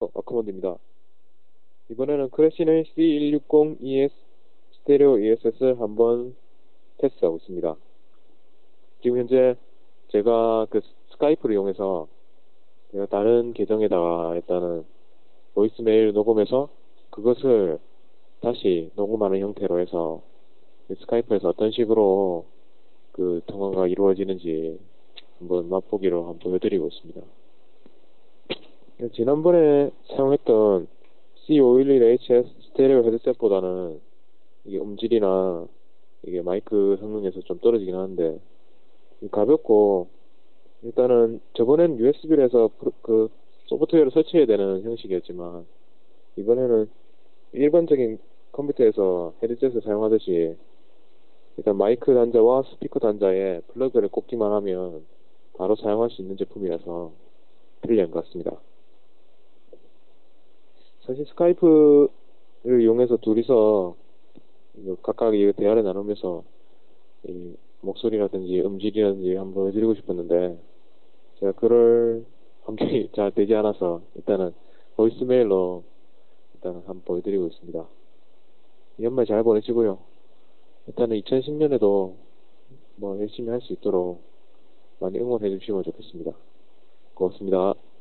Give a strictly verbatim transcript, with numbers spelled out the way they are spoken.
어, 아크몬드입니다. 이번에는 크래시는 씨 일육공 이에스 스테레오 이에스에스를 한번 테스트하고 있습니다. 지금 현재 제가 그 스카이프를 이용해서 제가 다른 계정에다가 일단은 보이스메일 녹음해서 그것을 다시 녹음하는 형태로 해서 스카이프에서 어떤 식으로 그 통화가 이루어지는지 한번 맛보기로 한번 보여드리고 있습니다. 지난번에 사용했던 씨 오백십일 에이치에스 스테레오 헤드셋보다는 이게 음질이나 이게 마이크 성능에서 좀 떨어지긴 하는데 가볍고 일단은 저번에는 유에스비로 해서 그 소프트웨어를 설치해야 되는 형식이었지만 이번에는 일반적인 컴퓨터에서 헤드셋을 사용하듯이 일단 마이크 단자와 스피커 단자에 플러그를 꼽기만 하면 바로 사용할 수 있는 제품이라서 편리한 것 같습니다. 사실 스카이프를 이용해서 둘이서 각각 이 대화를 나누면서 이 목소리라든지 음질이라든지 한번 보여드리고 싶었는데 제가 그럴 환경이 잘 되지 않아서 일단은 보이스메일로 일단은 한번 보여드리고 있습니다. 연말 잘 보내시고요. 일단은 이천십 년에도 뭐 열심히 할 수 있도록 많이 응원해 주시면 좋겠습니다. 고맙습니다.